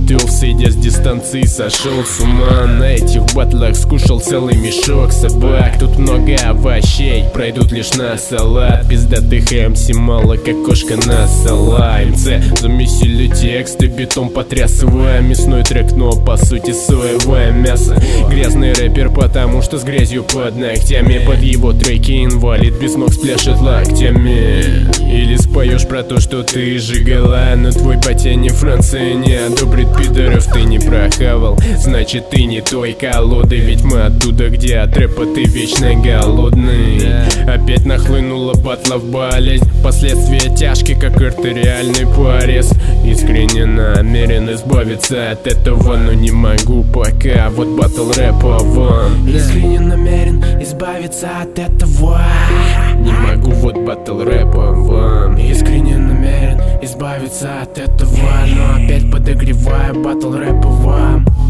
готов, сойдя с дистанции, сошел с ума. На этих батлах скушал целый мешок собак. Тут много овощей, пройдут лишь на салат. Пиздатых МС мало, как кошка на сала. МЦ замесили тексты, бетон потрясывая. Мясной трек, но по сути соевое мясо. Грязный рэпер, потому что с грязью под ногтями. Под его треки инвалид без ног спляшет локтями. Или споешь про то, что ты жигала, но твой батя не Франция, не одобрит пидоров. Ты не прохавал, значит ты не той колоды. Ведь мы оттуда, где от рэпа ты вечно голодный. Опять нахлынула батлов болезнь, последствия тяжкие, как артериальный порез. Искренне намерен избавиться от этого, но не могу пока. Вот батл рэпа вам. Искренне намерен избавиться от этого. Не могу, вот батл рэпа вам. Искренне намерен избавиться от этого, но опять подогреваю батл рэпа вам.